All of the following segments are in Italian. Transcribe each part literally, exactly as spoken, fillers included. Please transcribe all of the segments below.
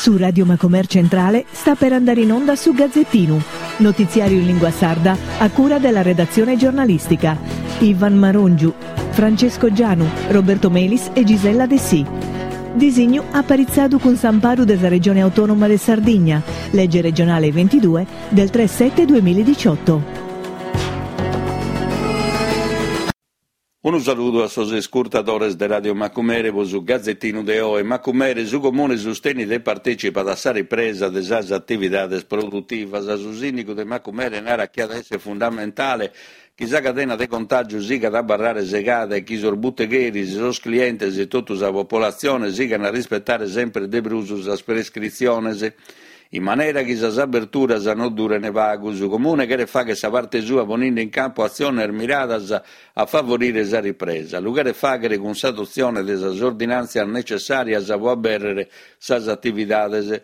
Su Radio Macomer Centrale sta per andare in onda su Gazzettino, notiziario in lingua sarda a cura della redazione giornalistica. Ivan Marongiu, Francesco Gianu, Roberto Melis e Gisella De Sì. Disegno apparizzato con Samparu della Regione Autonoma de Sardegna, legge regionale ventidue del tre sette duemiladiciotto. Un saluto a sos ascoltadores de Radio Macumere, su Gazzettino de O e Macumere, su comune sosteni de partecipa da sa ripresa de sas attividades produttivas, a su sindico de Macumere nara che adesso è fondamentale chi sa catena de contagio siga da barrare segada e chi sorbuttegheri, sos clientes e tutta la popolazione sigano a rispettare sempre de brusus as prescriziones, in maniera che sa aperturas non durene vagus, su comune che fa che sa parte sua ponendo in campo azioni miradas a favorire sa ripresa, lugar fagere con s'adozione de sas ordinanzas necessarias a può avverrere sas attividades.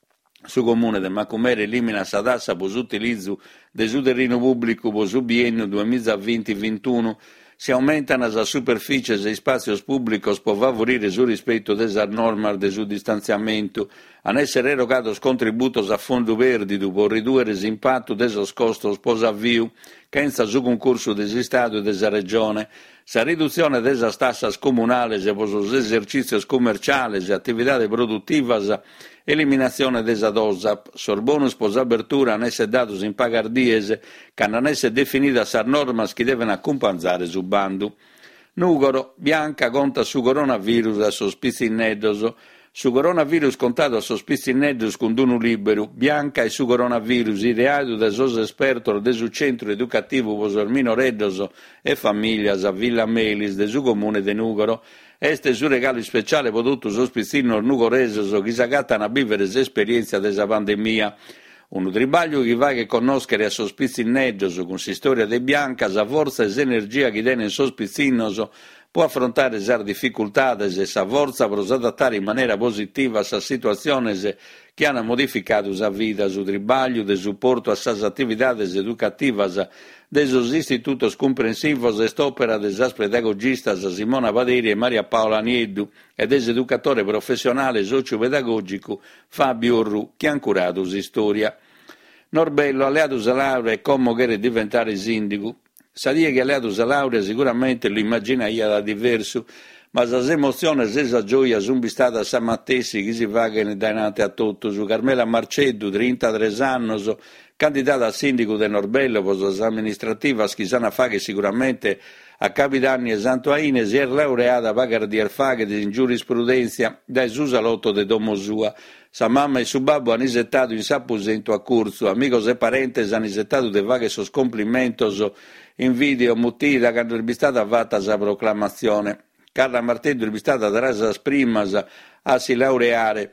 Su comune de Macumere elimina sa tassa per l'utilizzo de su terreno pubblico per su biennio duemilaventi ventuno. Si aumentano la superficie e spazi pubblici per favorire il rispetto delle norme del suo distanziamento, a essere erogato contributi a fondo perdido per ridurre l'impatto dei costi per avvio, senza su concorso del Stato e della Regione, la riduzione delle tasse comunali per gli esercizi commerciali e attività produttive, eliminazione della dosa, sorbonus per l'apertura non essere dato in pagardiese, che non essere definita le norme che devono accompagnare su bando. Nugoro, Bianca conta su coronavirus a sospizzinnedoso, su coronavirus contato a sospizzinnedos con duno libero, Bianca e su coronavirus ideato da sos espertos del su centro educativo per il minoreddoso e famiglie a Villa Melis del su comune de Nugoro. Este su regalo speciale prodotto sospizzino nugoreso che si agattano a vivere l'esperienza della pandemia. Un tribaglio che va che conoscere a sospizzinneggioso con si storia de Bianca, sa forza e energia che tiene in sospizzinoso può affrontare le difficoltà e sa forza per adattare in maniera positiva a sa situazioni che hanno modificato sa vita, su tribaglio, de supporto a sas attividades educativas de sos istitutos comprensivos e opera de sas pedagogistas Simona Paderi e Maria Paola Nieddu e des educatore professionale socio-pedagogico Fabio Orru, che han curato sa storia. Norbello, alleato sa laurea e come che diventare sindaco. Sa die che alleato sa laurea sicuramente lo immagina io da diverso, ma le emozioni e la gioia sono state a San Mattesi che si pagano davanti a tutto. Su Carmela Marceddu, trentatré anni, candidata a sindaco di Norbello per le amministrative, che sanno fare sicuramente a Capitanni e Santo Aine, si è laureata a Pagardier Faghe in giurisprudenza dai su salotto di domo sua. Sa mamma e suo babbo hanno isettato in saposento a corso, amigos e parenti hanno isettato de vaghe sos complimentos in video mutita quando è stata fatta sa proclamazione. Carla Martello è stata tra le prime a si laureare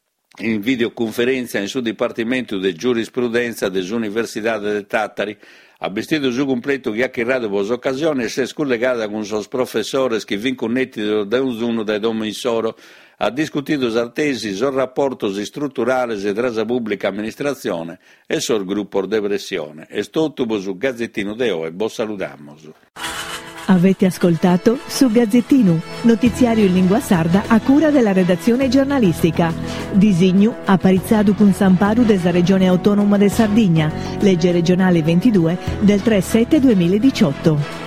in videoconferenza in suo dipartimento di giurisprudenza dell'Università de Tattari. Ha vestito su completo che ha creato per l'occasione e si è scollegata con i suoi professori che vi connetti da uno dai domi soro. Ha discutito la tesi sul rapporto strutturale tra la pubblica amministrazione e sul gruppo de pressione. È tutto su Gazzettino de O e buon salutamos. Avete ascoltato su Gazzettino, notiziario in lingua sarda a cura della redazione giornalistica. Disegno apparizzato con Samparu della Regione Autonoma de Sardegna, legge regionale ventidue del tre sette duemiladiciotto.